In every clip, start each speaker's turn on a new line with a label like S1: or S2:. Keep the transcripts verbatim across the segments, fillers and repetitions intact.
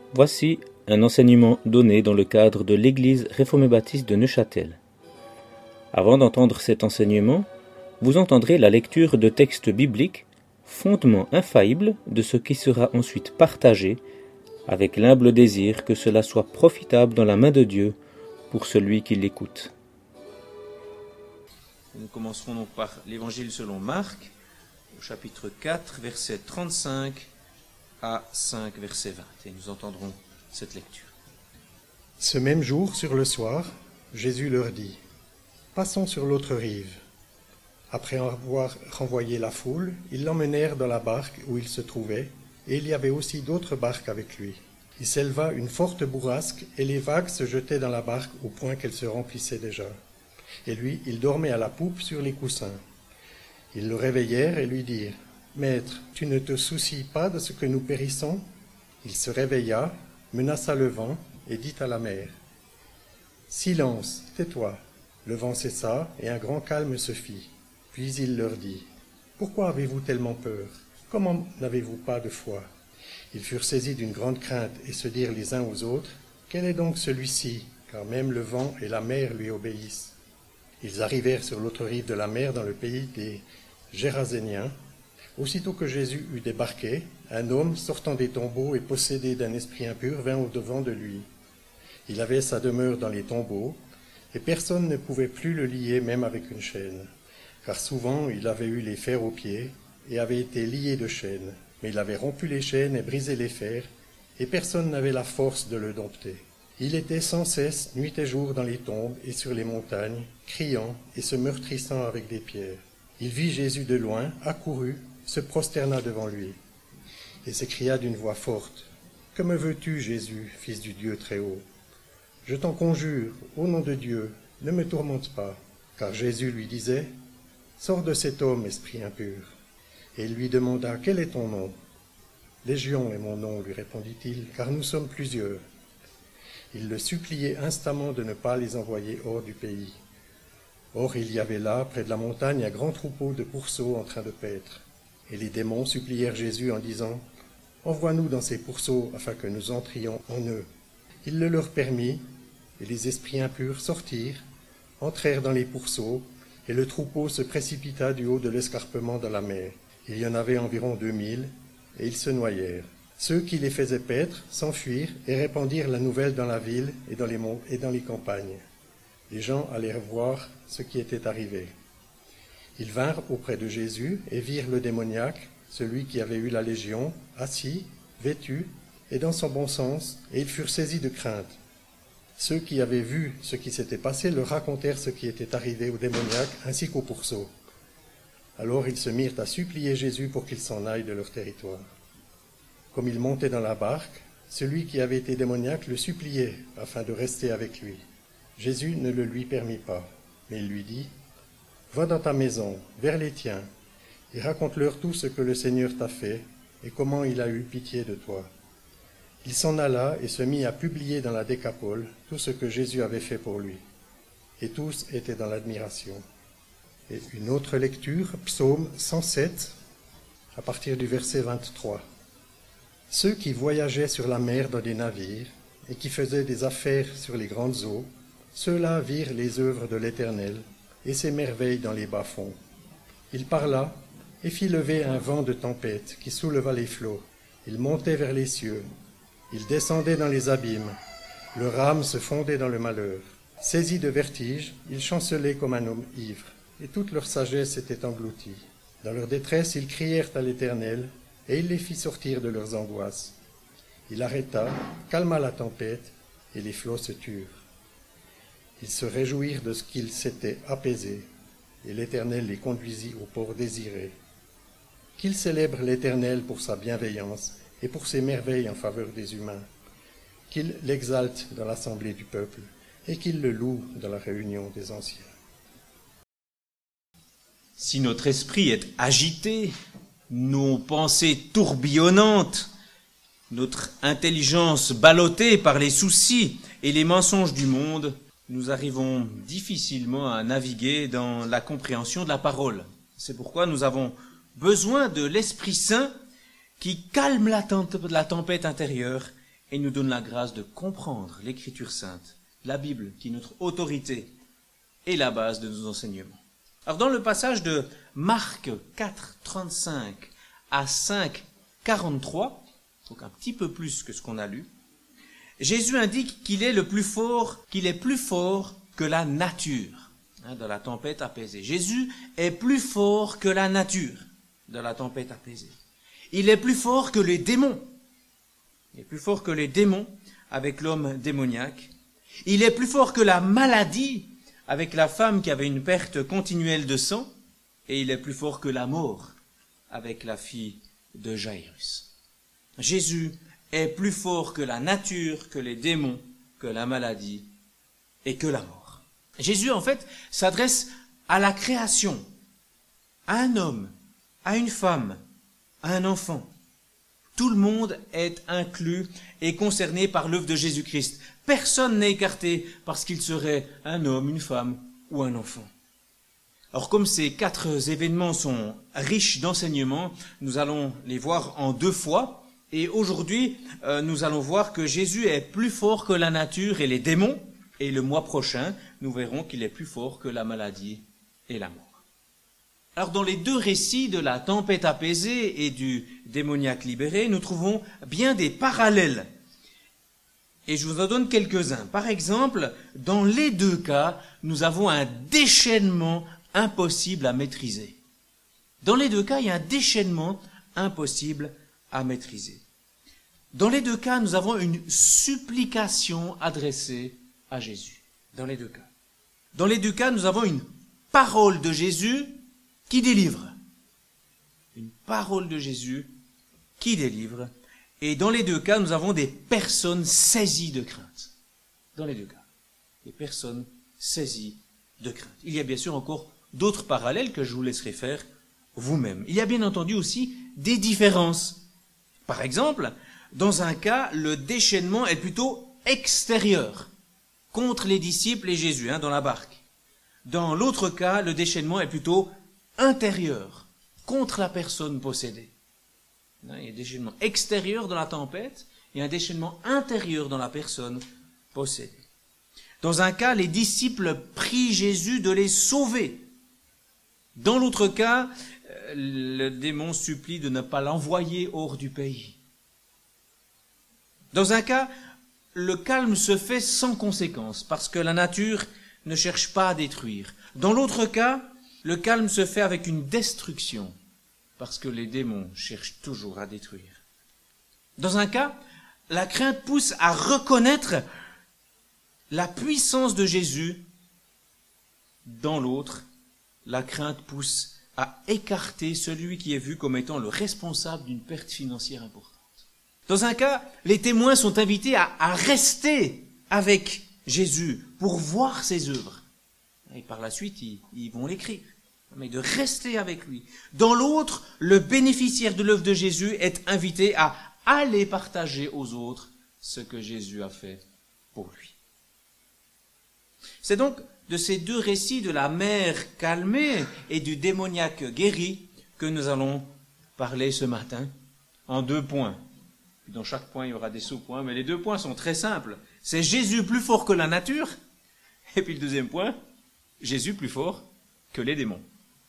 S1: Voici un enseignement donné dans le cadre de l'Église réformée baptiste de Neuchâtel. Avant d'entendre cet enseignement, vous entendrez la lecture de textes bibliques, fondement infaillible de ce qui sera ensuite partagé, avec l'humble désir que cela soit profitable dans la main de Dieu pour celui qui l'écoute. Nous commencerons donc par l'Évangile selon Marc, au chapitre quatre, versets trente-cinq à cinq, verset vingt, et nous entendrons cette lecture.
S2: Ce même jour, sur le soir, Jésus leur dit : « Passons sur l'autre rive. » Après avoir renvoyé la foule, ils l'emmenèrent dans la barque où il se trouvait, et il y avait aussi d'autres barques avec lui. Il s'éleva une forte bourrasque, et les vagues se jetaient dans la barque au point qu'elle se remplissait déjà. Et lui, il dormait à la poupe sur les coussins. Ils le réveillèrent et lui dirent : « Maître, tu ne te soucies pas de ce que nous périssons ?» Il se réveilla, menaça le vent et dit à la mer : « Silence, tais-toi !» Le vent cessa et un grand calme se fit. Puis il leur dit : « Pourquoi avez-vous tellement peur ? Comment n'avez-vous pas de foi ?» Ils furent saisis d'une grande crainte et se dirent les uns aux autres : « Quel est donc celui-ci, car même le vent et la mer lui obéissent ?» Ils arrivèrent sur l'autre rive de la mer dans le pays des Géraséniens. Aussitôt que Jésus eut débarqué, un homme sortant des tombeaux et possédé d'un esprit impur vint au-devant de lui. Il avait sa demeure dans les tombeaux, et personne ne pouvait plus le lier même avec une chaîne, car souvent il avait eu les fers aux pieds et avait été lié de chaînes, mais il avait rompu les chaînes et brisé les fers, et personne n'avait la force de le dompter. Il était sans cesse, nuit et jour, dans les tombes et sur les montagnes, criant et se meurtrissant avec des pierres. Il vit Jésus de loin, accourut, se prosterna devant lui, et s'écria d'une voix forte : « Que me veux-tu, Jésus, fils du Dieu Très-Haut ? Je t'en conjure, au nom de Dieu, ne me tourmente pas. » Car Jésus lui disait : « Sors de cet homme, esprit impur. » Et il lui demanda : « Quel est ton nom ? » ?»« Légion est mon nom, lui répondit-il, car nous sommes plusieurs. » Il le suppliait instamment de ne pas les envoyer hors du pays. Or il y avait là, près de la montagne, un grand troupeau de pourceaux en train de paître. Et les démons supplièrent Jésus en disant : « Envoie-nous dans ces pourceaux afin que nous entrions en eux. » Il le leur permit, et les esprits impurs sortirent, entrèrent dans les pourceaux, et le troupeau se précipita du haut de l'escarpement dans la mer. Il y en avait environ deux mille, et ils se noyèrent. Ceux qui les faisaient paître s'enfuirent et répandirent la nouvelle dans la ville et dans les monts et dans les campagnes. Les gens allèrent voir ce qui était arrivé. Ils vinrent auprès de Jésus et virent le démoniaque, celui qui avait eu la légion, assis, vêtu, et dans son bon sens, et ils furent saisis de crainte. Ceux qui avaient vu ce qui s'était passé leur racontèrent ce qui était arrivé au démoniaque ainsi qu'au pourceau. Alors ils se mirent à supplier Jésus pour qu'il s'en aille de leur territoire. Comme il montait dans la barque, celui qui avait été démoniaque le suppliait afin de rester avec lui. Jésus ne le lui permit pas, mais il lui dit : « Va dans ta maison, vers les tiens, et raconte-leur tout ce que le Seigneur t'a fait et comment il a eu pitié de toi. » Il s'en alla et se mit à publier dans la Décapole tout ce que Jésus avait fait pour lui. Et tous étaient dans l'admiration. Et une autre lecture, Psaume cent sept, à partir du verset vingt-trois. Ceux qui voyageaient sur la mer dans des navires et qui faisaient des affaires sur les grandes eaux, ceux-là virent les œuvres de l'Éternel et ses merveilles dans les bas-fonds. Il parla et fit lever un vent de tempête qui souleva les flots. Il montait vers les cieux. Il descendait dans les abîmes. Leur âme se fondait dans le malheur. Saisis de vertige, ils chancelaient comme un homme ivre, et toute leur sagesse était engloutie. Dans leur détresse, ils crièrent à l'Éternel, et il les fit sortir de leurs angoisses. Il arrêta, calma la tempête, et les flots se turent. Ils se réjouirent de ce qu'ils s'étaient apaisés, et l'Éternel les conduisit au port désiré. Qu'ils célèbrent l'Éternel pour sa bienveillance et pour ses merveilles en faveur des humains, qu'ils l'exaltent dans l'assemblée du peuple et qu'ils le louent dans la réunion des anciens.
S1: Si notre esprit est agité, nos pensées tourbillonnantes, notre intelligence ballottée par les soucis et les mensonges du monde, nous arrivons difficilement à naviguer dans la compréhension de la parole. C'est pourquoi nous avons besoin de l'Esprit Saint qui calme la tempête intérieure et nous donne la grâce de comprendre l'Écriture sainte, la Bible, qui est notre autorité et la base de nos enseignements. Alors dans le passage de Marc quatre, trente-cinq à cinq, quarante-trois, donc un petit peu plus que ce qu'on a lu, Jésus indique qu'il est le plus fort, qu'il est plus fort que la nature, hein, dans la tempête apaisée. Jésus est plus fort que la nature, dans la tempête apaisée. Il est plus fort que les démons. Il est plus fort que les démons avec l'homme démoniaque. Il est plus fort que la maladie avec la femme qui avait une perte continuelle de sang. Et il est plus fort que la mort avec la fille de Jairus. Jésus est plus fort que la nature, que les démons, que la maladie et que la mort. Jésus, en fait, s'adresse à la création, à un homme, à une femme, à un enfant. Tout le monde est inclus et concerné par l'œuvre de Jésus-Christ. Personne n'est écarté parce qu'il serait un homme, une femme ou un enfant. Alors comme ces quatre événements sont riches d'enseignements, nous allons les voir en deux fois. Et aujourd'hui, euh, nous allons voir que Jésus est plus fort que la nature et les démons. Et le mois prochain, nous verrons qu'il est plus fort que la maladie et la mort. Alors dans les deux récits de la tempête apaisée et du démoniaque libéré, nous trouvons bien des parallèles. Et je vous en donne quelques-uns. Par exemple, dans les deux cas, nous avons un déchaînement impossible à maîtriser. Dans les deux cas, il y a un déchaînement impossible à maîtriser. Dans les deux cas, nous avons une supplication adressée à Jésus. Dans les deux cas. Dans les deux cas, nous avons une parole de Jésus qui délivre. Une parole de Jésus qui délivre. Et dans les deux cas, nous avons des personnes saisies de crainte. Dans les deux cas. Des personnes saisies de crainte. Il y a bien sûr encore d'autres parallèles que je vous laisserai faire vous-même. Il y a bien entendu aussi des différences. Par exemple, dans un cas, le déchaînement est plutôt extérieur, contre les disciples et Jésus, hein, dans la barque. Dans l'autre cas, le déchaînement est plutôt intérieur, contre la personne possédée. Il y a un déchaînement extérieur dans la tempête et un déchaînement intérieur dans la personne possédée. Dans un cas, les disciples prient Jésus de les sauver. Dans l'autre cas, le démon supplie de ne pas l'envoyer hors du pays. Dans un cas, le calme se fait sans conséquence, parce que la nature ne cherche pas à détruire. Dans l'autre cas, le calme se fait avec une destruction, parce que les démons cherchent toujours à détruire. Dans un cas, la crainte pousse à reconnaître la puissance de Jésus. Dans l'autre, la crainte pousse à écarter celui qui est vu comme étant le responsable d'une perte financière importante. Dans un cas, les témoins sont invités à, à rester avec Jésus pour voir ses œuvres. Et par la suite, ils, ils vont l'écrire. Mais de rester avec lui. Dans l'autre, le bénéficiaire de l'œuvre de Jésus est invité à aller partager aux autres ce que Jésus a fait pour lui. C'est donc de ces deux récits de la mer calmée et du démoniaque guéri que nous allons parler ce matin en deux points. Dans chaque point, il y aura des sous-points, mais les deux points sont très simples. C'est Jésus plus fort que la nature, et puis le deuxième point, Jésus plus fort que les démons.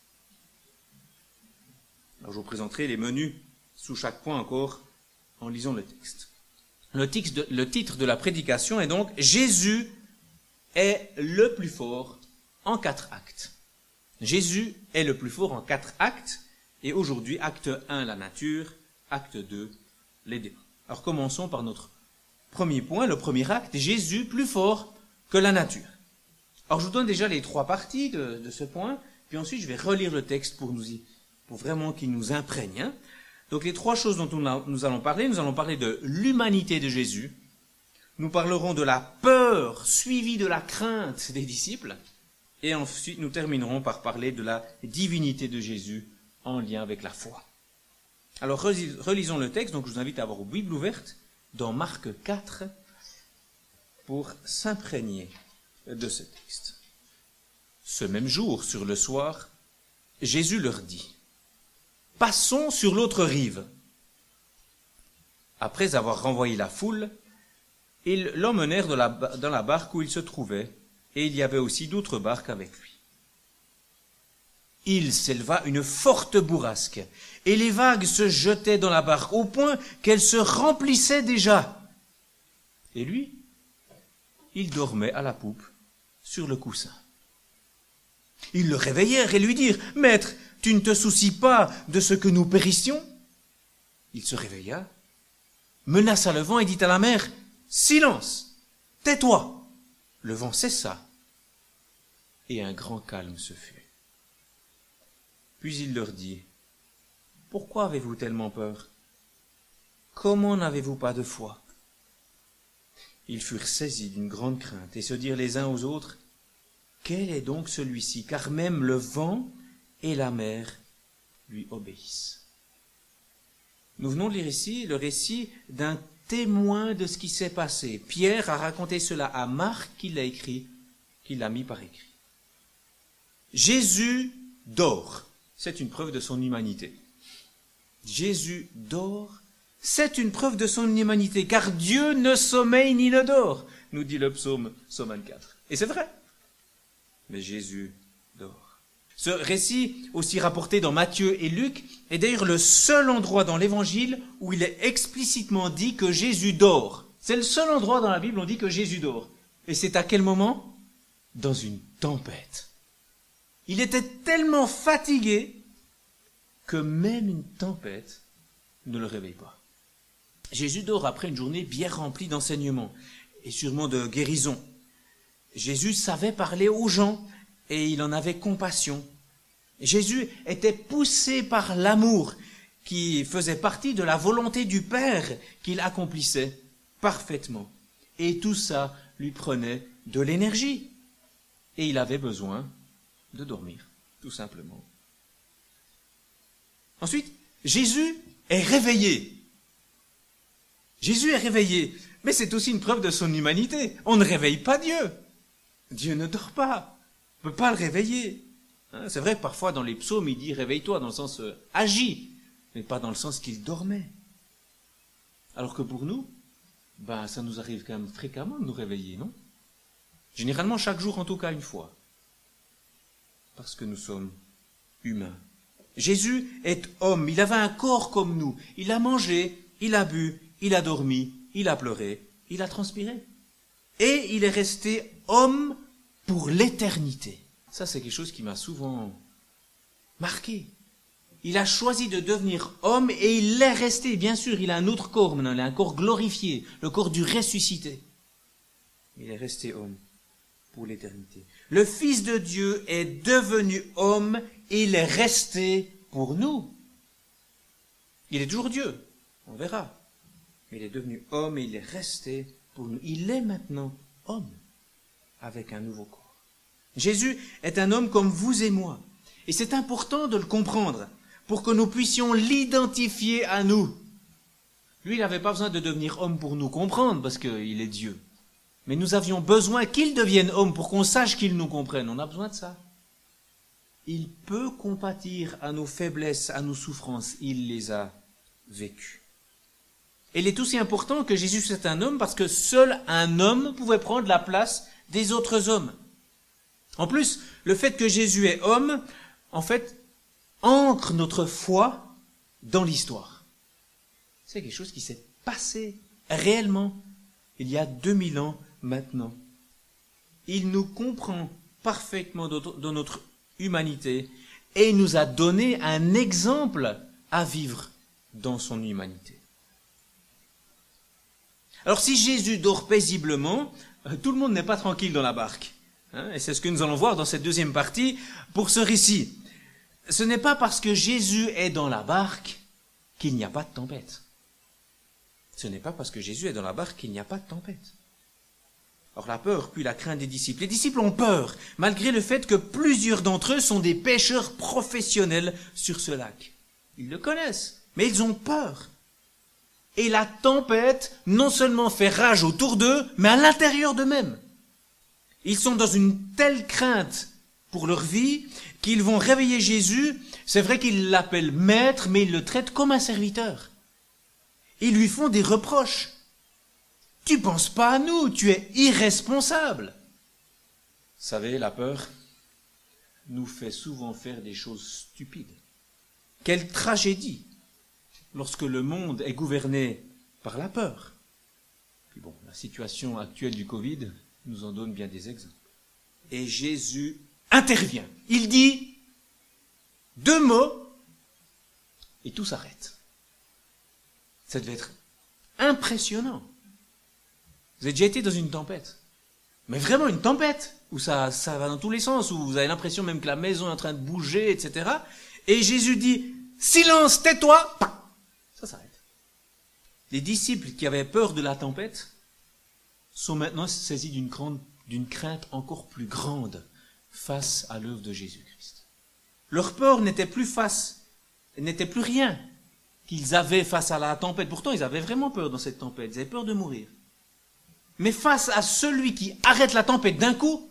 S1: Alors je vous présenterai les menus sous chaque point encore en lisant le texte. Le titre de, le titre de la prédication est donc « Jésus est le plus fort en quatre actes ». Jésus est le plus fort en quatre actes, et aujourd'hui, acte un, la nature, acte deux, les démons. Alors commençons par notre premier point, le premier acte, Jésus plus fort que la nature. Alors je vous donne déjà les trois parties de, de ce point, puis ensuite je vais relire le texte pour nous y, pour vraiment qu'il nous imprègne. Hein. Donc les trois choses dont nous allons parler, nous allons parler de l'humanité de Jésus, nous parlerons de la peur suivie de la crainte des disciples, et ensuite nous terminerons par parler de la divinité de Jésus en lien avec la foi. Alors relisons le texte, donc je vous invite à avoir vos Bibles ouvertes dans Marc quatre pour s'imprégner de ce texte. Ce même jour, sur le soir, Jésus leur dit « Passons sur l'autre rive ». Après avoir renvoyé la foule, Ils l'emmenèrent dans la, dans la barque où il se trouvait, et il y avait aussi d'autres barques avec lui. Il s'éleva une forte bourrasque, et les vagues se jetaient dans la barque au point qu'elle se remplissait déjà. Et lui, il dormait à la poupe, sur le coussin. Ils le réveillèrent et lui dirent « Maître, tu ne te soucies pas de ce que nous périssions ?» Il se réveilla, menaça le vent et dit à la mer « Silence, tais-toi !» Le vent cessa, et un grand calme se fut. Puis il leur dit « Pourquoi avez-vous tellement peur? Comment n'avez-vous pas de foi ?» Ils furent saisis d'une grande crainte et se dirent les uns aux autres « Quel est donc celui-ci? Car même le vent et la mer lui obéissent. » Nous venons de lire ici le récit d'un témoin de ce qui s'est passé. Pierre a raconté cela à Marc, qui l'a écrit, qui l'a mis par écrit. Jésus dort. C'est une preuve de son humanité. Jésus dort. C'est une preuve de son humanité, car Dieu ne sommeille ni ne dort, nous dit le psaume cent vingt-quatre. Et c'est vrai. Mais Jésus dort. Ce récit, aussi rapporté dans Matthieu et Luc, est d'ailleurs le seul endroit dans l'Évangile où il est explicitement dit que Jésus dort. C'est le seul endroit dans la Bible où on dit que Jésus dort. Et c'est à quel moment? Dans une tempête. Il était tellement fatigué que même une tempête ne le réveille pas. Jésus dort après une journée bien remplie d'enseignements et sûrement de guérison. Jésus savait parler aux gens et il en avait compassion. Jésus était poussé par l'amour qui faisait partie de la volonté du Père qu'il accomplissait parfaitement. Et tout ça lui prenait de l'énergie. Et il avait besoin de dormir, tout simplement. Ensuite, Jésus est réveillé. Jésus est réveillé, mais c'est aussi une preuve de son humanité. On ne réveille pas Dieu. Dieu ne dort pas. On ne peut pas le réveiller. Hein, c'est vrai que parfois dans les psaumes, il dit « réveille-toi » dans le sens euh, « agis », mais pas dans le sens qu'il dormait. Alors que pour nous, ben, ça nous arrive quand même fréquemment de nous réveiller, non? Généralement chaque jour, en tout cas une fois. Parce que nous sommes humains. Jésus est homme, il avait un corps comme nous. Il a mangé, il a bu, il a dormi, il a pleuré, il a transpiré. Et il est resté homme pour l'éternité. Ça, c'est quelque chose qui m'a souvent marqué. Il a choisi de devenir homme et il l'est resté. Bien sûr, il a un autre corps maintenant, il a un corps glorifié, le corps du ressuscité. Il est resté homme pour l'éternité. Le Fils de Dieu est devenu homme et il est resté pour nous. Il est toujours Dieu, on verra. Mais il est devenu homme et il est resté pour nous. Il est maintenant homme avec un nouveau corps. Jésus est un homme comme vous et moi. Et c'est important de le comprendre pour que nous puissions l'identifier à nous. Lui, il n'avait pas besoin de devenir homme pour nous comprendre parce qu'il est Dieu. Mais nous avions besoin qu'il devienne homme pour qu'on sache qu'il nous comprenne. On a besoin de ça. Il peut compatir à nos faiblesses, à nos souffrances. Il les a vécues. Et il est aussi important que Jésus soit un homme parce que seul un homme pouvait prendre la place des autres hommes. En plus, le fait que Jésus est homme, en fait, ancre notre foi dans l'histoire. C'est quelque chose qui s'est passé réellement il y a deux mille ans maintenant. Il nous comprend parfaitement dans notre humanité et il nous a donné un exemple à vivre dans son humanité. Alors si Jésus dort paisiblement, tout le monde n'est pas tranquille dans la barque. Hein, et c'est ce que nous allons voir dans cette deuxième partie pour ce récit. Ce n'est pas parce que Jésus est dans la barque qu'il n'y a pas de tempête. Ce n'est pas parce que Jésus est dans la barque qu'il n'y a pas de tempête. Or la peur, puis la crainte des disciples. Les disciples ont peur, malgré le fait que plusieurs d'entre eux sont des pêcheurs professionnels sur ce lac. Ils le connaissent, mais ils ont peur. Et la tempête non seulement fait rage autour d'eux, mais à l'intérieur d'eux-mêmes. Ils sont dans une telle crainte pour leur vie qu'ils vont réveiller Jésus. C'est vrai qu'ils l'appellent maître, mais ils le traitent comme un serviteur. Ils lui font des reproches. «
S3: tu penses pas à nous, tu es irresponsable. Vous savez, la peur nous fait souvent faire des choses stupides. Quelle tragédie lorsque le monde est gouverné par la peur. Puis bon, la situation actuelle du Covid nous en donne bien des exemples. Et Jésus intervient. Il dit deux mots et tout s'arrête. Ça devait être impressionnant. Vous avez déjà été dans une tempête, mais vraiment une tempête, où ça, ça va dans tous les sens, où vous avez l'impression même que la maison est en train de bouger, et cetera. Et Jésus dit, silence, tais-toi, ça s'arrête. Les disciples qui avaient peur de la tempête sont maintenant saisis d'une grande, d'une crainte encore plus grande face à l'œuvre de Jésus-Christ. Leur peur n'était plus face, n'était plus rien qu'ils avaient face à la tempête. Pourtant, ils avaient vraiment peur dans cette tempête, ils avaient peur de mourir. Mais face à celui qui arrête la tempête d'un coup,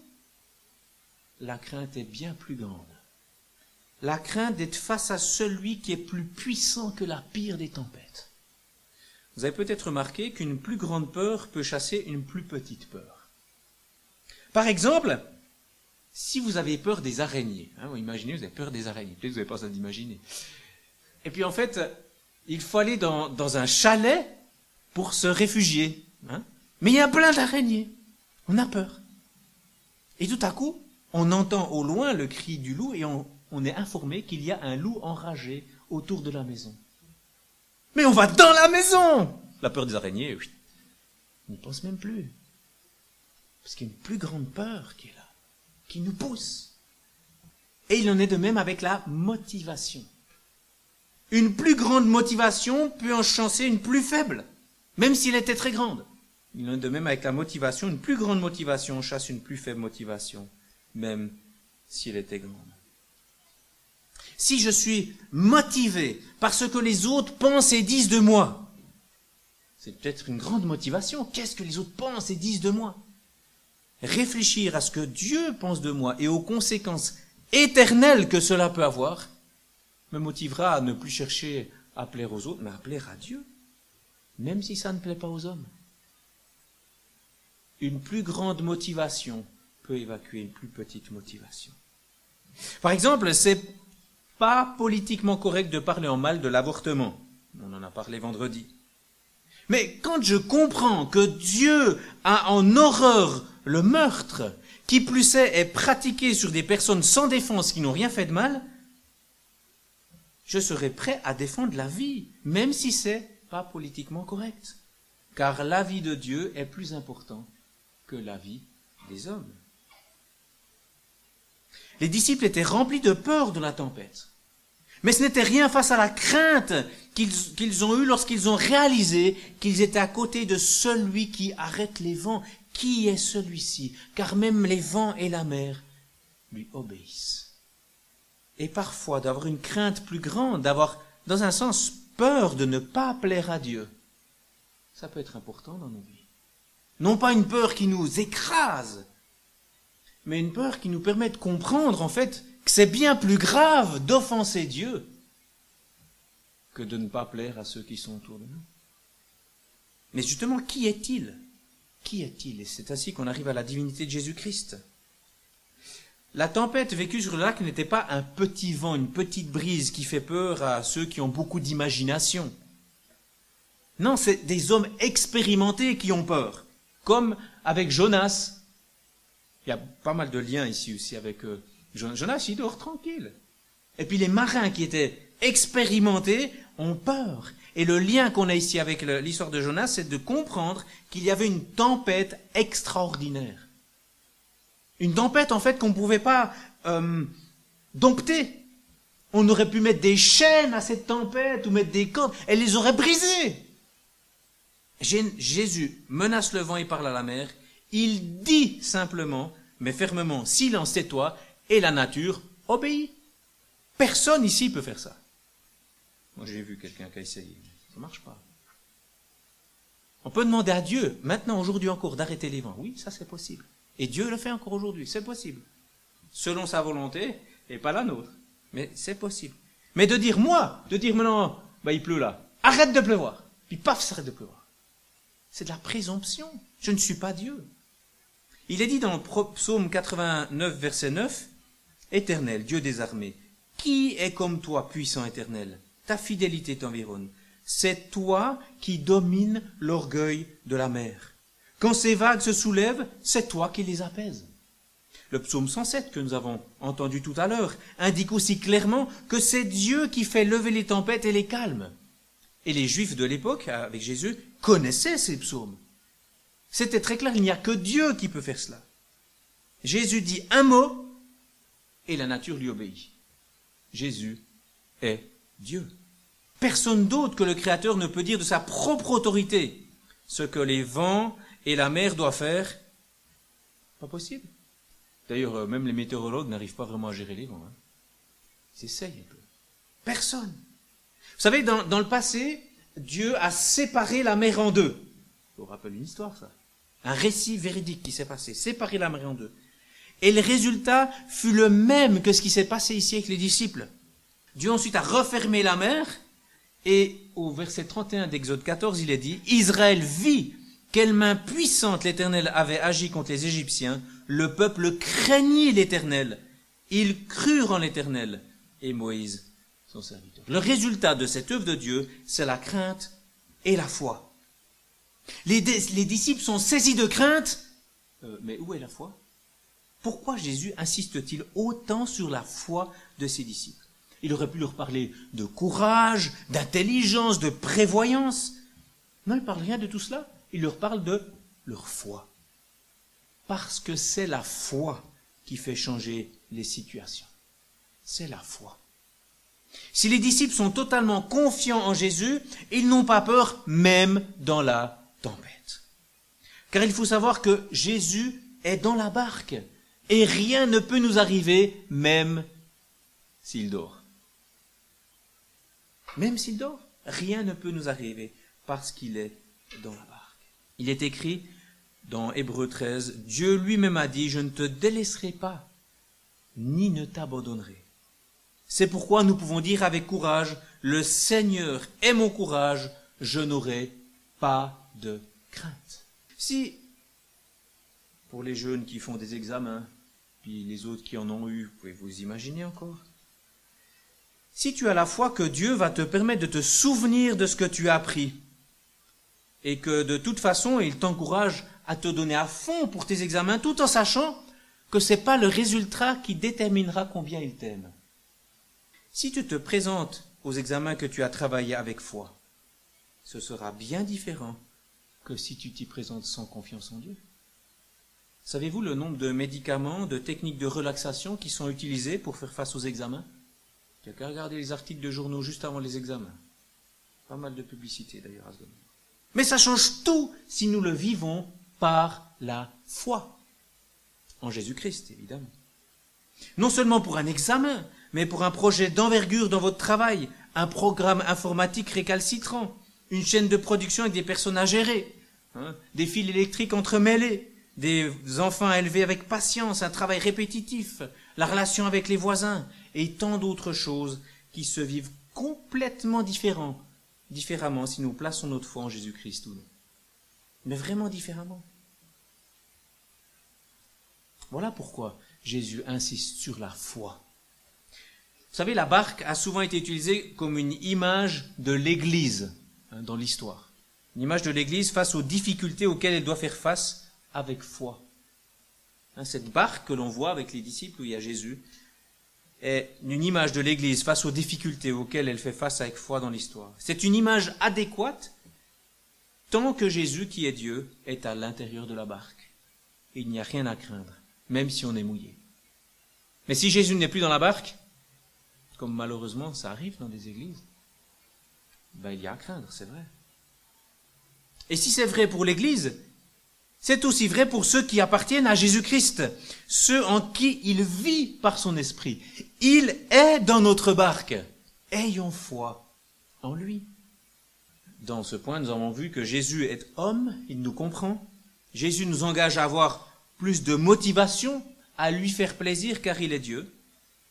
S3: la crainte est bien plus grande. La crainte d'être face à celui qui est plus puissant que la pire des tempêtes. Vous avez peut-être remarqué qu'une plus grande peur peut chasser une plus petite peur. Par exemple, si vous avez peur des araignées, hein, vous imaginez, vous avez peur des araignées, peut-être que vous n'avez pas ça d'imaginer. Et puis en fait, il faut aller dans, dans un chalet pour se réfugier. Hein. Mais il y a plein d'araignées. On a peur. Et tout à coup, on entend au loin le cri du loup et on, on est informé qu'il y a un loup enragé autour de la maison. Mais on va dans la maison! La peur des araignées, oui, on n'y pense même plus. Parce qu'il y a une plus grande peur qui est là, qui nous pousse. Et il en est de même avec la motivation. Une plus grande motivation peut en chasser une plus faible, même s'il était très grande. Il en est de même avec la motivation. Une plus grande motivation chasse une plus faible motivation, même si elle était grande. Si je suis motivé par ce que les autres pensent et disent de moi, c'est peut-être une grande motivation. Qu'est-ce que les autres pensent et disent de moi? Réfléchir à ce que Dieu pense de moi et aux conséquences éternelles que cela peut avoir me motivera à ne plus chercher à plaire aux autres, mais à plaire à Dieu, même si ça ne plaît pas aux hommes. Une plus grande motivation peut évacuer une plus petite motivation. Par exemple, c'est pas politiquement correct de parler en mal de l'avortement. On en a parlé vendredi. Mais quand je comprends que Dieu a en horreur le meurtre, qui plus est, est pratiqué sur des personnes sans défense qui n'ont rien fait de mal, je serai prêt à défendre la vie, même si c'est pas politiquement correct. Car la vie de Dieu est plus importante que la vie des hommes. Les disciples étaient remplis de peur de la tempête. Mais ce n'était rien face à la crainte qu'ils, qu'ils ont eue lorsqu'ils ont réalisé qu'ils étaient à côté de celui qui arrête les vents. Qui est celui-ci? Car même les vents et la mer lui obéissent. Et parfois, d'avoir une crainte plus grande, d'avoir, dans un sens, peur de ne pas plaire à Dieu, ça peut être important dans nos vies. Non pas une peur qui nous écrase, mais une peur qui nous permet de comprendre, en fait, que c'est bien plus grave d'offenser Dieu que de ne pas plaire à ceux qui sont autour de nous. Mais justement, qui est-il? Qui est-il? Et c'est ainsi qu'on arrive à la divinité de Jésus-Christ. La tempête vécue sur le lac n'était pas un petit vent, une petite brise qui fait peur à ceux qui ont beaucoup d'imagination. Non, c'est des hommes expérimentés qui ont peur. Comme avec Jonas. Il y a pas mal de liens ici aussi avec euh, Jonas, il dort tranquille. Et puis les marins qui étaient expérimentés ont peur. Et le lien qu'on a ici avec le, l'histoire de Jonas, c'est de comprendre qu'il y avait une tempête extraordinaire. Une tempête, en fait, qu'on ne pouvait pas euh, dompter. On aurait pu mettre des chaînes à cette tempête ou mettre des cordes. Elle les aurait brisées. Jésus menace le vent et parle à la mer. Il dit simplement, mais fermement, silence, tais-toi, et la nature obéit. Personne ici peut faire ça. Moi, j'ai vu quelqu'un qui a essayé. Ça ne marche pas. On peut demander à Dieu, maintenant, aujourd'hui encore, d'arrêter les vents. Oui, ça c'est possible. Et Dieu le fait encore aujourd'hui, c'est possible. Selon sa volonté, et pas la nôtre. Mais c'est possible. Mais de dire, moi, de dire maintenant, bah, il pleut là, arrête de pleuvoir. Puis paf, ça arrête de pleuvoir. C'est de la présomption. Je ne suis pas Dieu. Il est dit dans le psaume quatre-vingt-neuf, verset neuf, « Éternel, Dieu des armées, qui est comme toi, puissant éternel? Ta fidélité t'environne. C'est toi qui domines l'orgueil de la mer. Quand ces vagues se soulèvent, c'est toi qui les apaises. » Le psaume cent sept que nous avons entendu tout à l'heure indique aussi clairement que c'est Dieu qui fait lever les tempêtes et les calmes. Et les Juifs de l'époque, avec Jésus, connaissaient ces psaumes. C'était très clair, il n'y a que Dieu qui peut faire cela. Jésus dit un mot et la nature lui obéit. Jésus est Dieu. Personne d'autre que le Créateur ne peut dire de sa propre autorité ce que les vents et la mer doivent faire. Pas possible. D'ailleurs, même les météorologues n'arrivent pas vraiment à gérer les vents. Hein. Ils essayent un peu. Personne. Vous savez, dans, dans le passé, Dieu a séparé la mer en deux. Je vous rappelle une histoire, ça. Un récit véridique qui s'est passé. Séparer la mer en deux. Et le résultat fut le même que ce qui s'est passé ici avec les disciples. Dieu ensuite a refermé la mer. Et au verset trente et un d'Exode quatorze, il est dit, « Israël vit quelle main puissante l'Éternel avait agi contre les Égyptiens. Le peuple craignit l'Éternel. Ils crurent en l'Éternel. Et Moïse, son serviteur. » Le résultat de cette œuvre de Dieu, c'est la crainte et la foi. Les, les disciples sont saisis de crainte. Euh, mais où est la foi? Pourquoi Jésus insiste-t-il autant sur la foi de ses disciples? Il aurait pu leur parler de courage, d'intelligence, de prévoyance. Non, il ne parle rien de tout cela. Il leur parle de leur foi. Parce que c'est la foi qui fait changer les situations. C'est la foi. Si les disciples sont totalement confiants en Jésus, ils n'ont pas peur même dans la tempête. Car il faut savoir que Jésus est dans la barque et rien ne peut nous arriver même s'il dort. Même s'il dort, rien ne peut nous arriver parce qu'il est dans la barque. Il est écrit dans Hébreux treize, « Dieu lui-même a dit, je ne te délaisserai pas, ni ne t'abandonnerai. » C'est pourquoi nous pouvons dire avec courage, « Le Seigneur est mon courage, je n'aurai pas de crainte. » Si, pour les jeunes qui font des examens, puis les autres qui en ont eu, vous pouvez vous imaginer encore, si tu as la foi que Dieu va te permettre de te souvenir de ce que tu as appris, et que de toute façon, il t'encourage à te donner à fond pour tes examens, tout en sachant que ce n'est pas le résultat qui déterminera combien il t'aime. Si tu te présentes aux examens que tu as travaillés avec foi, ce sera bien différent que si tu t'y présentes sans confiance en Dieu. Savez-vous le nombre de médicaments, de techniques de relaxation qui sont utilisés pour faire face aux examens? Il n'y a qu'à regarder les articles de journaux juste avant les examens. Pas mal de publicité d'ailleurs à ce domaine. Mais ça change tout si nous le vivons par la foi. En Jésus-Christ, évidemment. Non seulement pour un examen, mais pour un projet d'envergure dans votre travail, un programme informatique récalcitrant, une chaîne de production avec des personnes à gérer, hein, des fils électriques entremêlés, des enfants à élever avec patience, un travail répétitif, la relation avec les voisins, et tant d'autres choses qui se vivent complètement différents, différemment si nous plaçons notre foi en Jésus-Christ ou non. Mais vraiment différemment. Voilà pourquoi Jésus insiste sur la foi. Vous savez, la barque a souvent été utilisée comme une image de l'Église hein, dans l'histoire. Une image de l'Église face aux difficultés auxquelles elle doit faire face avec foi. Hein, cette barque que l'on voit avec les disciples où il y a Jésus est une image de l'Église face aux difficultés auxquelles elle fait face avec foi dans l'histoire. C'est une image adéquate tant que Jésus, qui est Dieu, est à l'intérieur de la barque. Et il n'y a rien à craindre, même si on est mouillé. Mais si Jésus n'est plus dans la barque, comme malheureusement ça arrive dans des églises, ben il y a à craindre, c'est vrai. Et si c'est vrai pour l'Église, c'est aussi vrai pour ceux qui appartiennent à Jésus-Christ, ceux en qui il vit par son esprit. Il est dans notre barque. Ayons foi en lui. Dans ce point, nous avons vu que Jésus est homme, il nous comprend. Jésus nous engage à avoir plus de motivation à lui faire plaisir car il est Dieu.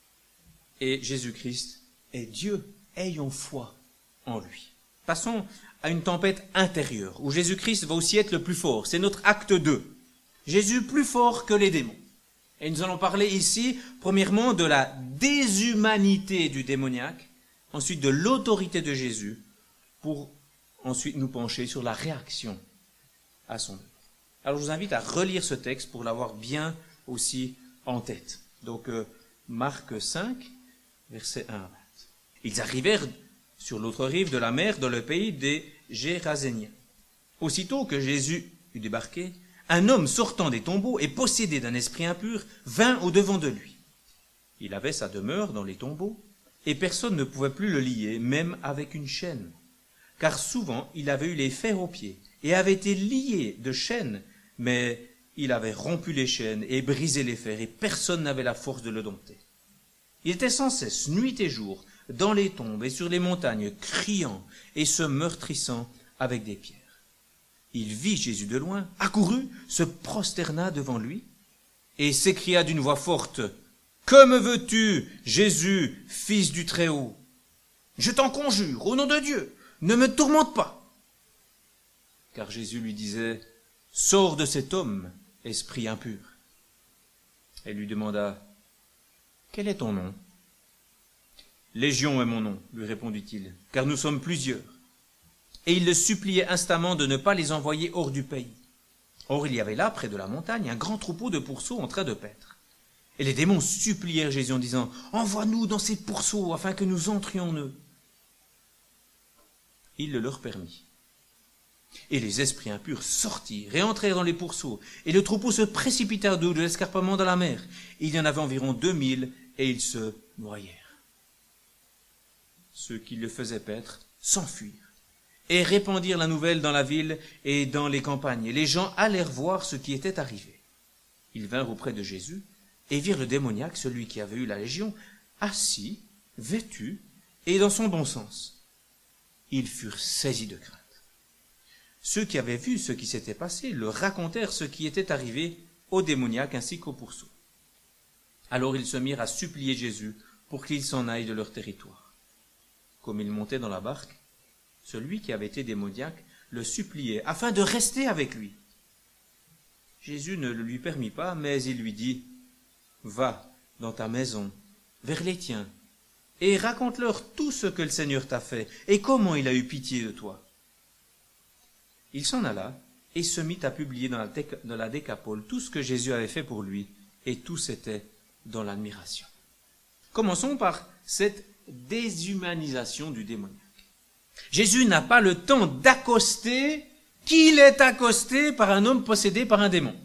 S3: Et Jésus-Christ est Dieu. Ayons foi en lui. Passons à une tempête intérieure, où Jésus-Christ va aussi être le plus fort. C'est notre acte deux. Jésus plus fort que les démons. Et nous allons parler ici, premièrement, de la déshumanité du démoniaque, ensuite de l'autorité de Jésus, pour ensuite nous pencher sur la réaction à son œuvre. Alors je vous invite à relire ce texte pour l'avoir bien aussi en tête. Donc euh, Marc cinq, versets un à vingt. Ils arrivèrent sur l'autre rive de la mer, dans le pays des Géraséniens. Aussitôt que Jésus eut débarqué, un homme sortant des tombeaux et possédé d'un esprit impur vint au-devant de lui. Il avait sa demeure dans les tombeaux, et personne ne pouvait plus le lier, même avec une chaîne. Car souvent il avait eu les fers aux pieds, et avait été lié de chaînes, mais il avait rompu les chaînes et brisé les fers, et personne n'avait la force de le dompter. Il était sans cesse, nuit et jour, dans les tombes et sur les montagnes, criant et se meurtrissant avec des pierres. Il vit Jésus de loin, accourut, se prosterna devant lui, et s'écria d'une voix forte, « Que me veux-tu, Jésus, fils du Très-Haut? Je t'en conjure, au nom de Dieu, ne me tourmente pas. » Car Jésus lui disait, « Sors de cet homme, esprit impur. » Elle lui demanda, « Quel est ton nom? » « Légion est mon nom, lui répondit-il, car nous sommes plusieurs. » Et il le suppliait instamment de ne pas les envoyer hors du pays. Or il y avait là, près de la montagne, un grand troupeau de pourceaux en train de paître. Et les démons supplièrent Jésus en disant, « Envoie-nous dans ces pourceaux, afin que nous entrions en eux. » Il le leur permit. Et les esprits impurs sortirent et entrèrent dans les pourceaux, et le troupeau se précipita d'eau de l'escarpement dans la mer. Il y en avait environ deux mille, et ils se noyèrent. Ceux qui le faisaient paître s'enfuirent et répandirent la nouvelle dans la ville et dans les campagnes. Et les gens allèrent voir ce qui était arrivé. Ils vinrent auprès de Jésus et virent le démoniaque, celui qui avait eu la légion, assis, vêtu et dans son bon sens. Ils furent saisis de crainte. Ceux qui avaient vu ce qui s'était passé leur racontèrent ce qui était arrivé au démoniaque ainsi qu'au pourceau. Alors ils se mirent à supplier Jésus pour qu'il s'en aille de leur territoire. Comme il montait dans la barque, celui qui avait été démoniaque le suppliait afin de rester avec lui. Jésus ne le lui permit pas, mais il lui dit, « Va dans ta maison, vers les tiens, et raconte-leur tout ce que le Seigneur t'a fait, et comment il a eu pitié de toi. » Il s'en alla et se mit à publier dans la, déca- dans la Décapole tout ce que Jésus avait fait pour lui, et tous étaient dans l'admiration. Commençons par cette déshumanisation du démoniaque. Jésus n'a pas le temps d'accoster qu'il est accosté par un homme possédé par un démon.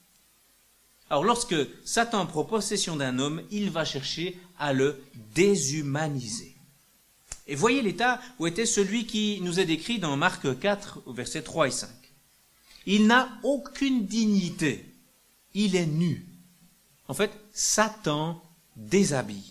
S3: Alors lorsque Satan prend possession d'un homme, il va chercher à le déshumaniser. Et voyez l'état où était celui qui nous est décrit dans Marc quatre, versets trois et cinq. Il n'a aucune dignité. Il est nu. En fait, Satan déshabille.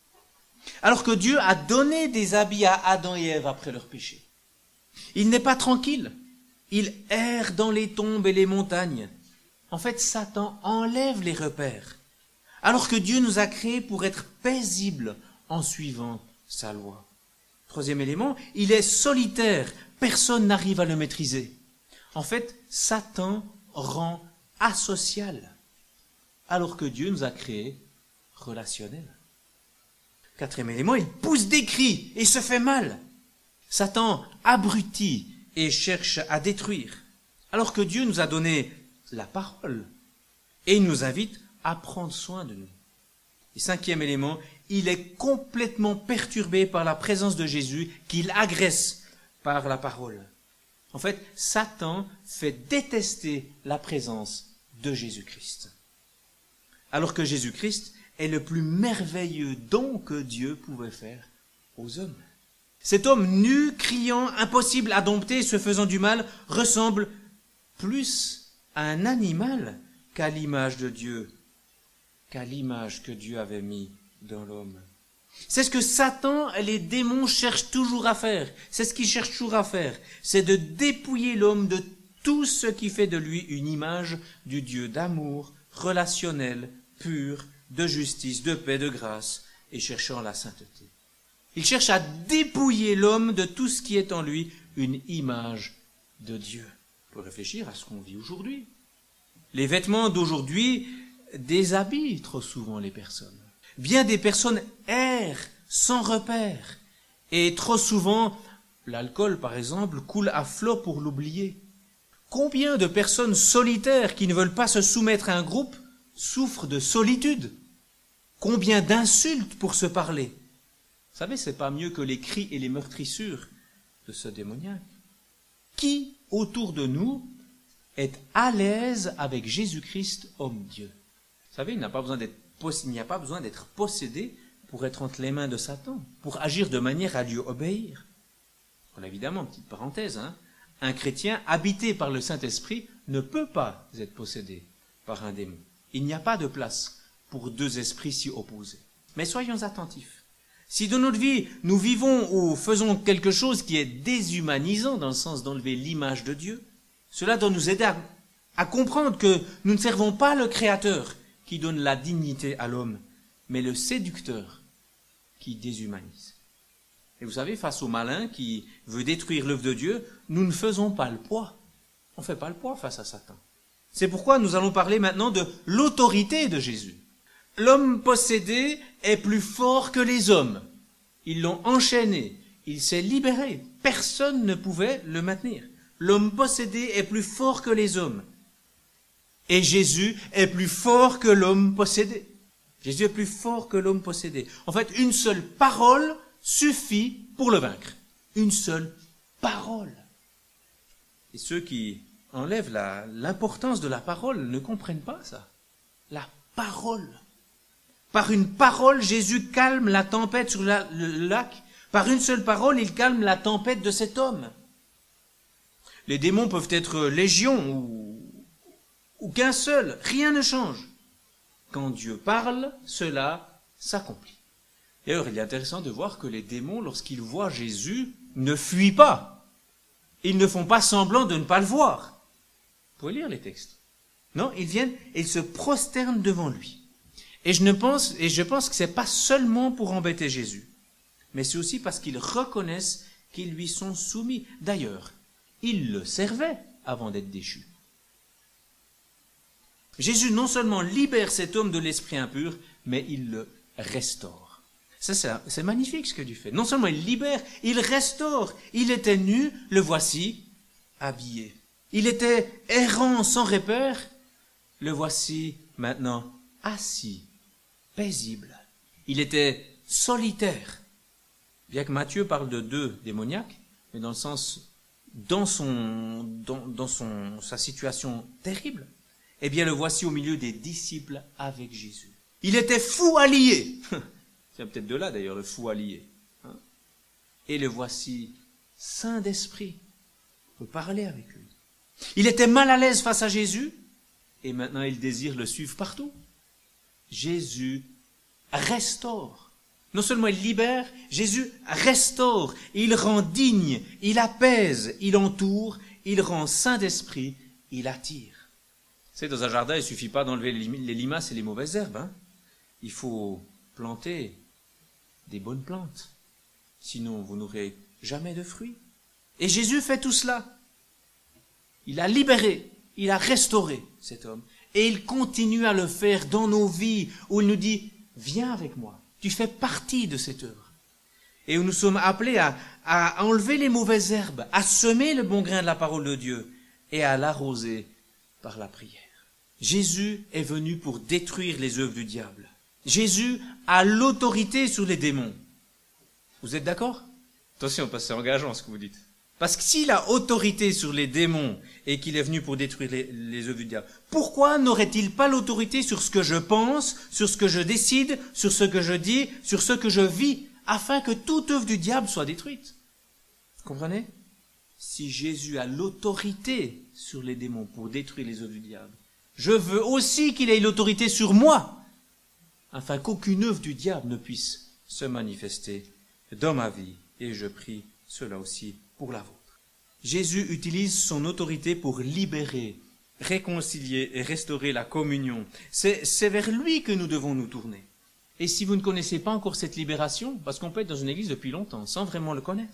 S3: Alors que Dieu a donné des habits à Adam et Ève après leur péché. Il n'est pas tranquille. Il erre dans les tombes et les montagnes. En fait, Satan enlève les repères. Alors que Dieu nous a créés pour être paisibles en suivant sa loi. Troisième élément, il est solitaire. Personne n'arrive à le maîtriser. En fait, Satan rend asocial. Alors que Dieu nous a créés relationnels. Quatrième élément, il pousse des cris et se fait mal. Satan abrutit et cherche à détruire. Alors que Dieu nous a donné la parole et il nous invite à prendre soin de nous. Et cinquième élément, il est complètement perturbé par la présence de Jésus qu'il agresse par la parole. En fait, Satan fait détester la présence de Jésus-Christ. Alors que Jésus-Christ est le plus merveilleux don que Dieu pouvait faire aux hommes. Cet homme nu, criant, impossible à dompter, se faisant du mal, ressemble plus à un animal qu'à l'image de Dieu, qu'à l'image que Dieu avait mis dans l'homme. C'est ce que Satan et les démons cherchent toujours à faire. C'est ce qu'ils cherchent toujours à faire. C'est de dépouiller l'homme de tout ce qui fait de lui une image du Dieu d'amour, relationnel, pur, de justice, de paix, de grâce, et cherchant la sainteté. Il cherche à dépouiller l'homme de tout ce qui est en lui une image de Dieu. On peut réfléchir à ce qu'on vit aujourd'hui. Les vêtements d'aujourd'hui déshabillent trop souvent les personnes. Bien des personnes errent sans repère. Et trop souvent, l'alcool par exemple coule à flot pour l'oublier. Combien de personnes solitaires qui ne veulent pas se soumettre à un groupe souffrent de solitude? Combien d'insultes pour se parler? Vous savez, c'est pas mieux que les cris et les meurtrissures de ce démoniaque. Qui autour de nous est à l'aise avec Jésus-Christ, homme-Dieu? Vous savez, il n'a pas besoin d'être, il n'y a pas besoin d'être possédé pour être entre les mains de Satan, pour agir de manière à lui obéir. Alors évidemment, petite parenthèse, hein, un chrétien habité par le Saint-Esprit ne peut pas être possédé par un démon. Il n'y a pas de place pour deux esprits si opposés. Mais soyons attentifs. Si dans notre vie, nous vivons ou faisons quelque chose qui est déshumanisant dans le sens d'enlever l'image de Dieu, cela doit nous aider à, à comprendre que nous ne servons pas le Créateur qui donne la dignité à l'homme, mais le séducteur qui déshumanise. Et vous savez, face au malin qui veut détruire l'œuvre de Dieu, nous ne faisons pas le poids. On ne fait pas le poids face à Satan. C'est pourquoi nous allons parler maintenant de l'autorité de Jésus. L'homme possédé est plus fort que les hommes. Ils l'ont enchaîné, il s'est libéré. Personne ne pouvait le maintenir. L'homme possédé est plus fort que les hommes. Et Jésus est plus fort que l'homme possédé. Jésus est plus fort que l'homme possédé. En fait, une seule parole suffit pour le vaincre. Une seule parole. Et ceux qui enlèvent la, l'importance de la parole ne comprennent pas ça. La parole. Par une parole, Jésus calme la tempête sur la, le lac. Par une seule parole, il calme la tempête de cet homme. Les démons peuvent être légion ou, ou qu'un seul. Rien ne change. Quand Dieu parle, cela s'accomplit. D'ailleurs, il est intéressant de voir que les démons, lorsqu'ils voient Jésus, ne fuient pas. Ils ne font pas semblant de ne pas le voir. Vous pouvez lire les textes. Non, ils viennent et ils se prosternent devant lui. Et je ne pense, et je pense que c'est pas seulement pour embêter Jésus, mais c'est aussi parce qu'ils reconnaissent qu'ils lui sont soumis. D'ailleurs, ils le servaient avant d'être déchus. Jésus non seulement libère cet homme de l'esprit impur, mais il le restaure. Ça, c'est, c'est magnifique ce que Dieu fait. Non seulement il libère, il restaure. Il était nu, le voici habillé. Il était errant sans repère, le voici maintenant assis, paisible. Il était solitaire. Bien que Matthieu parle de deux démoniaques, mais dans le sens, dans son, dans, dans son, sa situation terrible, eh bien le voici au milieu des disciples avec Jésus. Il était fou allié. C'est peut-être de là d'ailleurs le fou allié. Hein? Et le voici saint d'esprit. On peut parler avec lui. Il était mal à l'aise face à Jésus, et maintenant il désire le suivre partout. Jésus restaure. Non seulement il libère, Jésus restaure, il rend digne, il apaise, il entoure, il rend saint d'esprit, il attire. C'est dans un jardin, il ne suffit pas d'enlever les limaces et les mauvaises herbes. Hein. Il faut planter des bonnes plantes. Sinon, vous n'aurez jamais de fruits. Et Jésus fait tout cela. Il a libéré, il a restauré cet homme. Et il continue à le faire dans nos vies, où il nous dit, viens avec moi, tu fais partie de cette œuvre. Et où nous sommes appelés à, à enlever les mauvaises herbes, à semer le bon grain de la parole de Dieu et à l'arroser par la prière. Jésus est venu pour détruire les œuvres du diable. Jésus a l'autorité sur les démons. Vous êtes d'accord? Attention, parce que c'est engageant ce que vous dites. Parce que s'il a autorité sur les démons et qu'il est venu pour détruire les, les œuvres du diable, pourquoi n'aurait-il pas l'autorité sur ce que je pense, sur ce que je décide, sur ce que je dis, sur ce que je vis, afin que toute œuvre du diable soit détruite? Vous comprenez? Si Jésus a l'autorité sur les démons pour détruire les œuvres du diable, je veux aussi qu'il ait l'autorité sur moi, afin qu'aucune œuvre du diable ne puisse se manifester dans ma vie. Et je prie cela aussi pour la vôtre. Jésus utilise son autorité pour libérer, réconcilier et restaurer la communion. C'est, c'est vers lui que nous devons nous tourner. Et si vous ne connaissez pas encore cette libération, parce qu'on peut être dans une église depuis longtemps sans vraiment le connaître,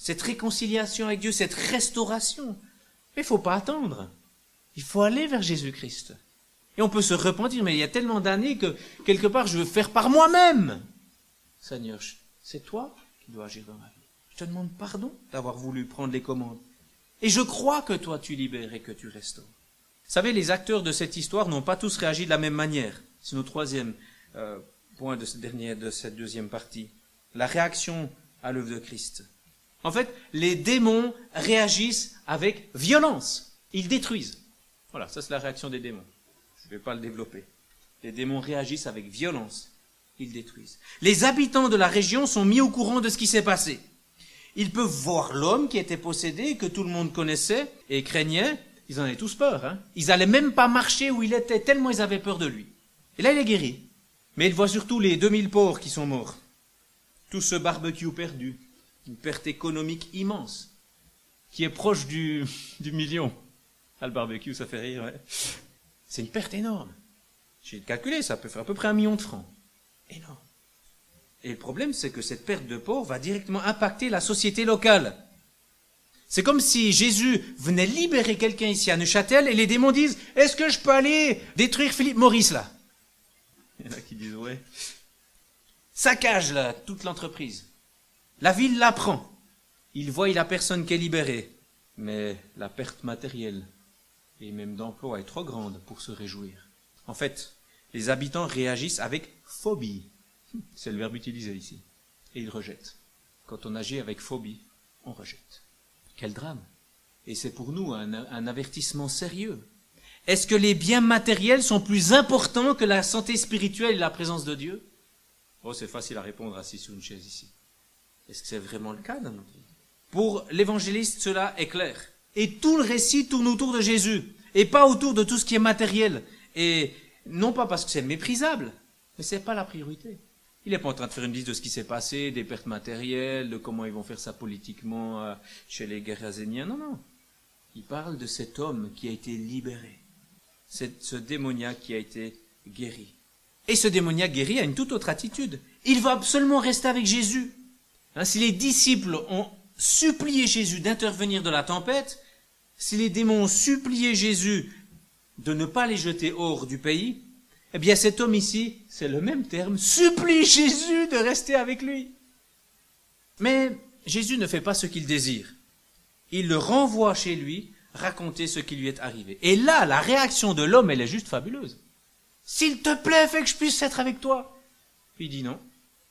S3: cette réconciliation avec Dieu, cette restauration. Mais il ne faut pas attendre. Il faut aller vers Jésus-Christ. Et on peut se repentir, mais il y a tellement d'années que quelque part je veux faire par moi-même. Seigneur, c'est toi qui dois agir dans ma vie. Je te demande pardon d'avoir voulu prendre les commandes. Et je crois que toi tu libères et que tu restaures. Vous savez, les acteurs de cette histoire n'ont pas tous réagi de la même manière. C'est notre troisième euh, point de cette, dernière, de cette deuxième partie. La réaction à l'œuvre de Christ. En fait, les démons réagissent avec violence. Ils détruisent. Voilà, ça c'est la réaction des démons. Je ne vais pas le développer. Les démons réagissent avec violence. Ils détruisent. Les habitants de la région sont mis au courant de ce qui s'est passé. Ils peuvent voir l'homme qui était possédé, que tout le monde connaissait et craignait. Ils en avaient tous peur. Hein. Ils n'allaient même pas marcher où il était, tellement ils avaient peur de lui. Et là, il est guéri. Mais ils voient surtout les deux mille pauvres qui sont morts. Tout ce barbecue perdu. Une perte économique immense. Qui est proche du, du million. Ah, le barbecue, ça fait rire, ouais. C'est une perte énorme. J'ai calculé, ça peut faire à peu près un million de francs. Énorme. Et le problème, c'est que cette perte de pauvres va directement impacter la société locale. C'est comme si Jésus venait libérer quelqu'un ici à Neuchâtel et les démons disent « Est-ce que je peux aller détruire Philippe Maurice là ?» Il y en a qui disent « Ouais. » Saccage là, toute l'entreprise. La ville l'apprend. Il voit la personne qui est libérée. Mais la perte matérielle et même d'emploi est trop grande pour se réjouir. En fait, les habitants réagissent avec phobie. C'est le verbe utilisé ici. Et ils rejettent. Quand on agit avec phobie, on rejette. Quel drame. Et c'est pour nous un, un avertissement sérieux. Est-ce que les biens matériels sont plus importants que la santé spirituelle et la présence de Dieu? Oh, c'est facile à répondre assis sur une chaise ici. Est-ce que c'est vraiment le cas dans notre vie? Pour l'évangéliste, cela est clair. Et tout le récit tourne autour de Jésus. Et pas autour de tout ce qui est matériel. Et non pas parce que c'est méprisable, mais c'est pas la priorité. Il n'est pas en train de faire une liste de ce qui s'est passé, des pertes matérielles, de comment ils vont faire ça politiquement euh, chez les Guéraseniens. Non, non. Il parle de cet homme qui a été libéré. C'est ce démoniaque qui a été guéri. Et ce démoniaque guéri a une toute autre attitude. Il va absolument rester avec Jésus. Hein, si les disciples ont supplié Jésus d'intervenir dans la tempête, si les démons ont supplié Jésus de ne pas les jeter hors du pays, eh bien cet homme ici, c'est le même terme, supplie Jésus de rester avec lui. Mais Jésus ne fait pas ce qu'il désire. Il le renvoie chez lui, raconter ce qui lui est arrivé. Et là, la réaction de l'homme, elle est juste fabuleuse. S'il te plaît, fais que je puisse être avec toi. Puis il dit non,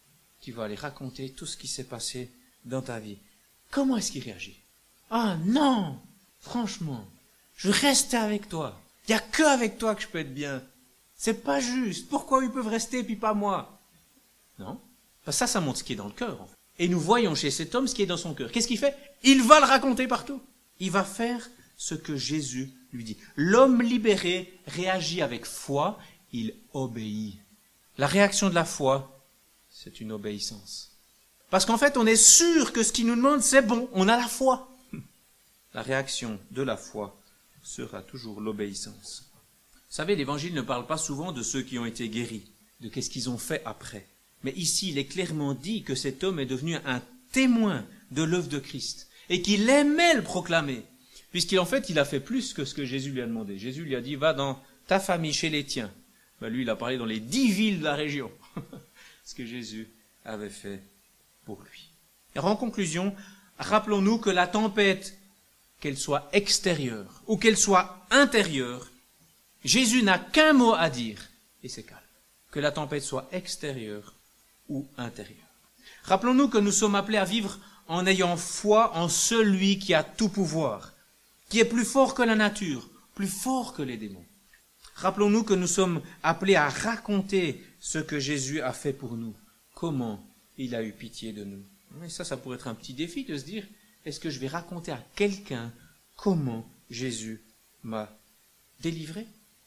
S3: tu vas aller raconter tout ce qui s'est passé dans ta vie. Comment est-ce qu'il réagit? Ah non, franchement, je reste avec toi. Il n'y a que avec toi que je peux être bien. C'est pas juste. Pourquoi ils peuvent rester puis pas moi? Non. Parce que ça, ça montre ce qui est dans le cœur. En fait. Et nous voyons chez cet homme ce qui est dans son cœur. Qu'est-ce qu'il fait? Il va le raconter partout. Il va faire ce que Jésus lui dit. L'homme libéré réagit avec foi. Il obéit. La réaction de la foi, c'est une obéissance. Parce qu'en fait, on est sûr que ce qu'il nous demande, c'est bon. On a la foi. La réaction de la foi sera toujours l'obéissance. Vous savez, l'Évangile ne parle pas souvent de ceux qui ont été guéris, de qu'est-ce qu'ils ont fait après. Mais ici, il est clairement dit que cet homme est devenu un témoin de l'œuvre de Christ et qu'il aimait le proclamer, puisqu'en fait, il a fait plus que ce que Jésus lui a demandé. Jésus lui a dit, va dans ta famille, chez les tiens. Ben, lui, il a parlé dans les dix villes de la région, ce que Jésus avait fait pour lui. Alors, en conclusion, rappelons-nous que la tempête, qu'elle soit extérieure ou qu'elle soit intérieure, Jésus n'a qu'un mot à dire, et c'est calme. Que la tempête soit extérieure ou intérieure. Rappelons-nous que nous sommes appelés à vivre en ayant foi en celui qui a tout pouvoir, qui est plus fort que la nature, plus fort que les démons. Rappelons-nous que nous sommes appelés à raconter ce que Jésus a fait pour nous, comment il a eu pitié de nous. Et ça, ça pourrait être un petit défi de se dire, est-ce que je vais raconter à quelqu'un comment Jésus m'a délivré?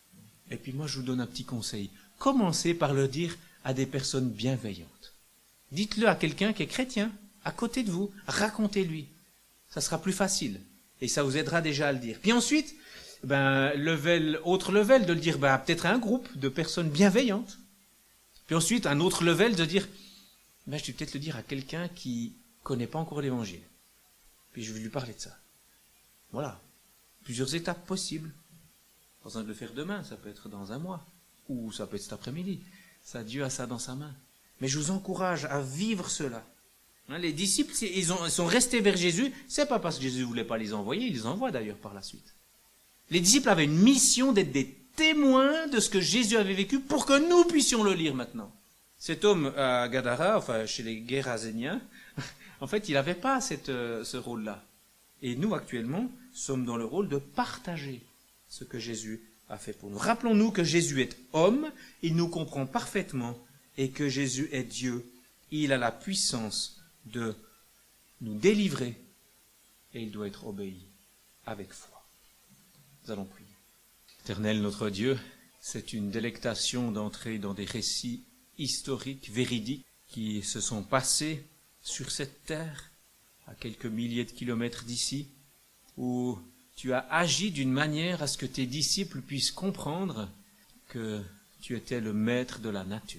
S3: Et puis moi, je vous donne un petit conseil. Commencez par le dire à des personnes bienveillantes. Dites-le à quelqu'un qui est chrétien, à côté de vous, racontez-lui. Ça sera plus facile et ça vous aidera déjà à le dire. Puis ensuite, ben, level, autre level de le dire ben, peut-être à un groupe de personnes bienveillantes. Puis ensuite, un autre level de dire, ben, je vais peut-être le dire à quelqu'un qui connaît pas encore l'Évangile. puis je vais lui parler de ça. Voilà. Plusieurs étapes possibles. Pas besoin de le faire demain, ça peut être dans un mois, ou ça peut être cet après-midi. Ça, Dieu a ça dans sa main. Mais je vous encourage à vivre cela. Hein, les disciples, ils, ont, ils sont restés vers Jésus, c'est pas parce que Jésus ne voulait pas les envoyer, il les envoie d'ailleurs par la suite. Les disciples avaient une mission d'être des témoins de ce que Jésus avait vécu pour que nous puissions le lire maintenant. Cet homme à Gadara, enfin chez les Géraséniens, en fait, il n'avait pas cette, euh, ce rôle-là. Et nous, actuellement, sommes dans le rôle de partager ce que Jésus a fait pour nous. Rappelons-nous que Jésus est homme, il nous comprend parfaitement, et que Jésus est Dieu. Il a la puissance de nous délivrer, et il doit être obéi avec foi. Nous allons prier. Éternel notre Dieu, c'est une délectation d'entrer dans des récits historiques, véridiques, qui se sont passés sur cette terre, à quelques milliers de kilomètres d'ici, où tu as agi d'une manière à ce que tes disciples puissent comprendre que tu étais le maître de la nature.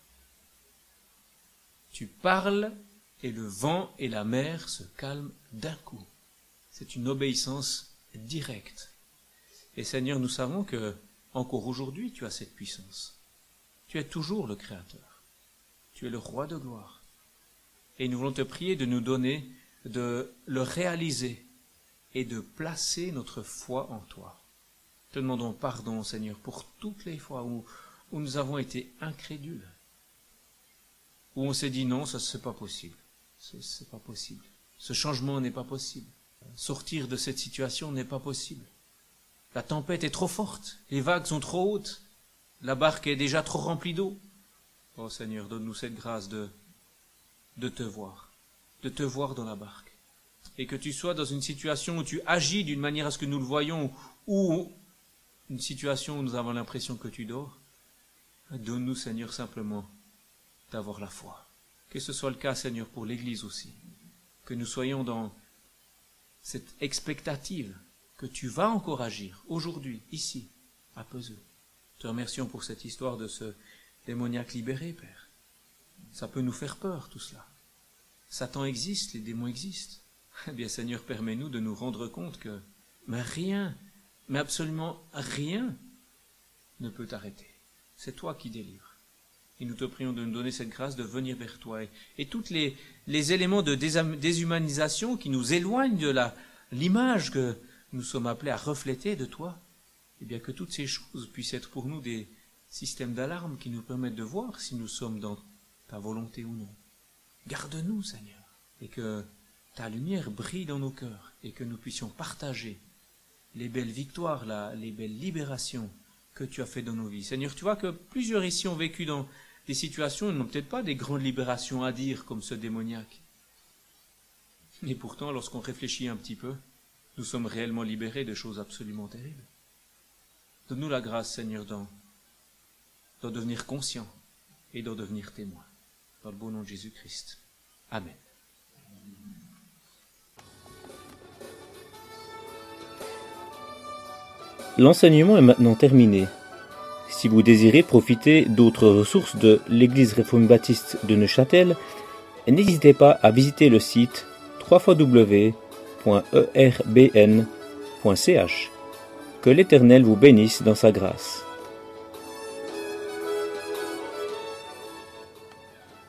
S3: Tu parles et le vent et la mer se calment d'un coup. C'est une obéissance directe. Et Seigneur, nous savons que encore aujourd'hui tu as cette puissance. Tu es toujours le Créateur. Tu es le Roi de gloire. Et nous voulons te prier de nous donner, de le réaliser et de placer notre foi en toi. Te demandons pardon, Seigneur, pour toutes les fois où, où nous avons été incrédules, où on s'est dit non, ça c'est pas possible, c'est, c'est pas possible, ce changement n'est pas possible, sortir de cette situation n'est pas possible, la tempête est trop forte, les vagues sont trop hautes, la barque est déjà trop remplie d'eau. Oh Seigneur, donne-nous cette grâce de, de te voir, de te voir dans la barque, et que tu sois dans une situation où tu agis d'une manière à ce que nous le voyons, ou une situation où nous avons l'impression que tu dors. Donne-nous, Seigneur, simplement d'avoir la foi. Que ce soit le cas, Seigneur, pour l'Église aussi. Que nous soyons dans cette expectative que tu vas encore agir, aujourd'hui, ici, à Peseux. Te remercions pour cette histoire de ce démoniaque libéré, Père. Ça peut nous faire peur, tout cela. Satan existe, les démons existent. Eh bien, Seigneur, permets-nous de nous rendre compte que mais rien, mais absolument rien ne peut t'arrêter. C'est toi qui délivres. Et nous te prions de nous donner cette grâce de venir vers toi. Et, et tous les, les éléments de déshumanisation qui nous éloignent de la, l'image que nous sommes appelés à refléter de toi, eh bien que toutes ces choses puissent être pour nous des systèmes d'alarme qui nous permettent de voir si nous sommes dans ta volonté ou non. Garde-nous, Seigneur, et que ta lumière brille dans nos cœurs, et que nous puissions partager les belles victoires, là, les belles libérations que tu as fait dans nos vies. Seigneur, tu vois que plusieurs ici ont vécu dans des situations, ils n'ont peut-être pas des grandes libérations à dire comme ce démoniaque. Et pourtant, lorsqu'on réfléchit un petit peu, nous sommes réellement libérés de choses absolument terribles. Donne-nous la grâce, Seigneur, d'en, d'en devenir conscients et d'en devenir témoins. Dans le beau nom de Jésus-Christ. Amen.
S1: L'enseignement est maintenant terminé. Si vous désirez profiter d'autres ressources de l'Église réformée baptiste de Neuchâtel, n'hésitez pas à visiter le site w w w point e r b n point c h. Que l'Éternel vous bénisse dans sa grâce.